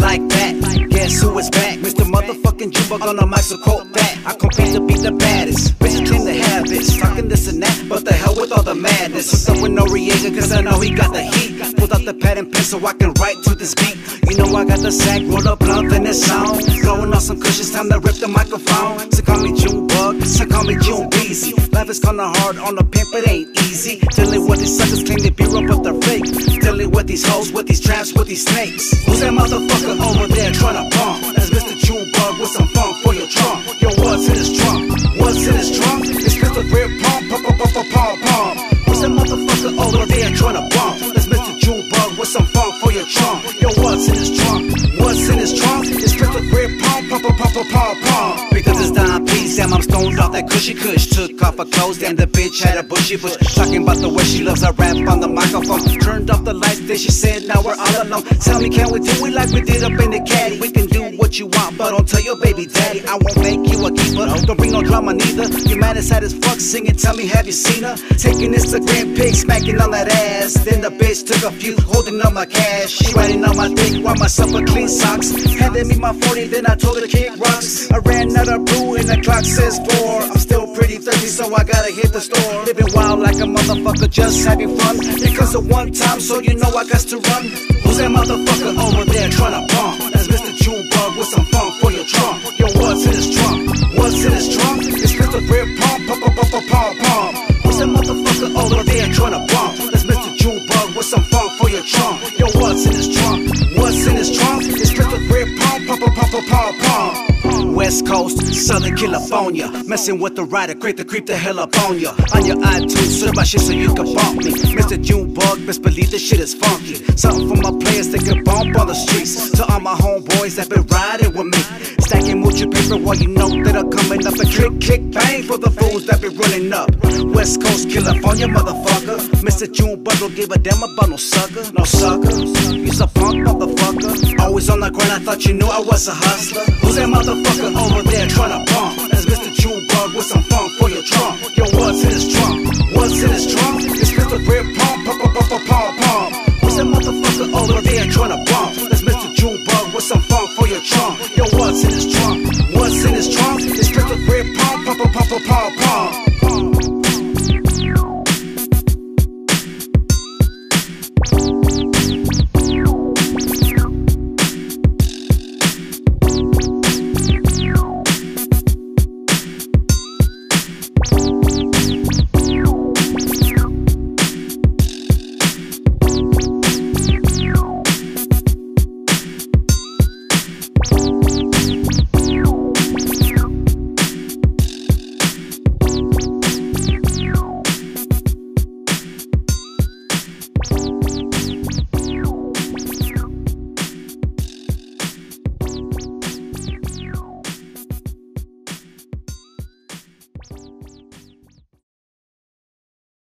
like that. Guess who is back? Mr. Motherfucking Jumbo on the mic, so quote that. I compete to be the baddest. Bitches tend to have it. Talking this and that, but the hell with all the madness. Hooked up with Noriega, cause I know he got the heat. Pulled out the pad and pen so I can write to this beat. You know I got the sack, roll up blunt in this song. Blowing on some cushions, time to rip the microphone. So call me Junebug, so call me June Beezy. Life is kinda hard on the pimp, it ain't easy. Dealing with these suckers, claim they be real, but they're fake. Dealing with these hoes, with these traps, with these snakes. Who's that motherfucker over there tryna bump? That's Mr. Junebug with some funk for your trunk. Yo, what's in his trunk? What's in his trunk? It's Mr. Grip Pump, pump, pump, pump, pump, pump. Who's that motherfucker over there tryna bump? That's Mr. Junebug with some funk for your trunk. Yo, what's in his trunk? What's in his trunk? It's Mr. Grip Pump, pump, pump, pump, pump, pump. Because it's Don P, damn, I'm stoned off that cushy kush. Took off her clothes, damn, the bitch had a bushy bush. Talking about the way she loves her rap on the microphone. Turned off the lights, then she said, now we're all alone. Tell me, can we do it like we did up in the caddy? We can do what you want, but don't tell your baby daddy. I won't make you a keeper, don't bring no drama neither. Your man is sad as fuck singing, tell me, have you seen her? Taking Instagram pics, smacking on that ass. Then the bitch took a few, holding on my cash. She riding on my dick, while myself with clean socks. Handed me my 40, then I told her to kick rocks. I ran out of brew and the clock says 4. I'm still pretty thirsty, so I gotta hit the store. Living wild like a motherfucker, just having fun. Because of one time, so you know I got to run. Who's that motherfucker over there tryna bump? That's Mr. Junebug with some funk for your trunk. Yo, what's in his trunk? What's in his trunk? It's Mr. Grip Pump, pump, pump, pump, pump, pump. Who's that motherfucker over there tryna bump? That's Mr. Junebug with some funk for your trunk. Yo, what's in his trunk? What's in his trunk? It's Mr. Grip Pump, pump, pump, pump, pump, pump. West Coast, Southern California. Messing with the rider, creep the hell up on ya. On your iTunes, serve my shit so you can bump me. Mr. Junebug, best believe this shit is funky. Something for my players that can bump on the streets. To all my homeboys that been riding with me. Stacking mucho paper while you know that I'm coming up. A click, bang for the fools that be running up. West Coast, California, motherfucker. Mr. Junebug don't give a damn about no sucker. No sucker, you's a punk motherfucker. Always on the grind, I thought you knew I was a hustler. Who's that motherfucker over there tryna bump? That's Mr. Junebug with some funk for your trunk. Yo, what's in his trunk? What's in his trunk? It's Mr. Grip Pump, pump, pump, pump, pump, pump. Who's that motherfucker over there tryna bump? That's Mr. Junebug with some funk for your trunk. Yo, what's in his trunk? What's in his trunk? It's Mr. Grip Pump, pump, pump, pump, pump, pump.